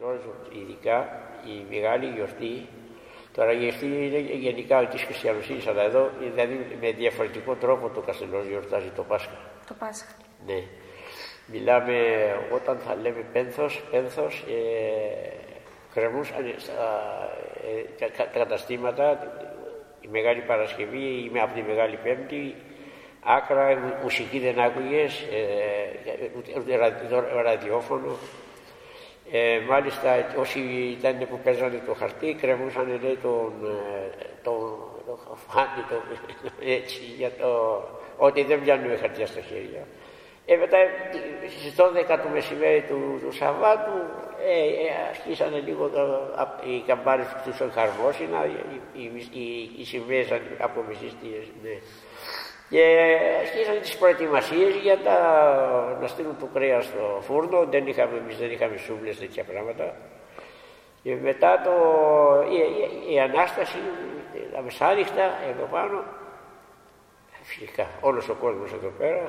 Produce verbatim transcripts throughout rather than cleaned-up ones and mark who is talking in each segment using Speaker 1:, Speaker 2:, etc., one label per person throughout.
Speaker 1: ειδικά η μεγάλη γιορτή. Τώρα η γιορτή είναι γενικά της χριστιανοσύνης, αλλά εδώ δηλαδή με διαφορετικό τρόπο το καθενός γιορτάζει το Πάσχα.
Speaker 2: Το Πάσχα.
Speaker 1: Ναι. Μιλάμε όταν θα λέμε πένθος, πένθος ε, κρεμούσαν στα ε, κα, καταστήματα η Μεγάλη Παρασκευή ή από τη Μεγάλη Πέμπτη, άκρα, μουσική δεν άκουγες, ε, ούτε ραδιόφωνο. Ε, μάλιστα όσοι ήταν που παίζανε το χαρτί κρεμούσαν λέει, τον, τον, τον χαφάνι, τον, έτσι, για το, ότι δεν πιάνουν χαρτιά στα χέρια. Ε, μετά στις δώδεκα το μεσημέρι του, του Σαββάτου ε, ε, αρχίσανε λίγο το, οι καμπάνες που τους χαρμόσυνα, οι, οι, οι, οι σημαίες από μισίστιες, ναι. Και αρχίσανε τις προετοιμασίες για τα, να στείλουν το κρέας στο φούρνο. Δεν είχαμε, εμείς δεν είχαμε σούβλες, τέτοια πράγματα. Και μετά το, η, η, η Ανάσταση, τα μεσάνυχτα, εδώ πάνω, φυσικά όλος ο κόσμος εδώ πέρα.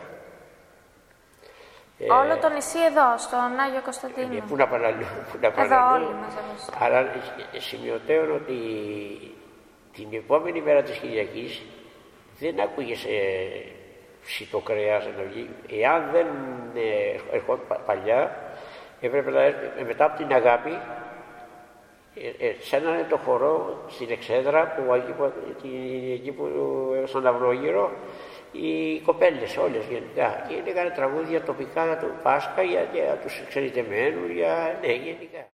Speaker 2: Όλο το νησί εδώ, στον Άγιο Κωνσταντίνο.
Speaker 1: Ε, πού να παραλύουν, πού να
Speaker 2: εδώ
Speaker 1: παραλύουν.
Speaker 2: όλοι μαζεύονται.
Speaker 1: Αλλά σημειωτέων ότι την επόμενη μέρα της Κυριακής δεν άκουγες ε, ψητό κρέας να βγει. Εάν δεν ε, ερχόταν παλιά, έπρεπε να έρθει μετά από την αγάπη, ε, ε, σένανε το χορό στην Εξέδρα, που, εκεί, που, εκεί που, στον Αυρόγυρο, οι κοπέλες όλες γενικά. Και έλεγαν τραγούδια τοπικά του Πάσχα για, για τους εξαιρετεμένους, για, ναι, γενικά.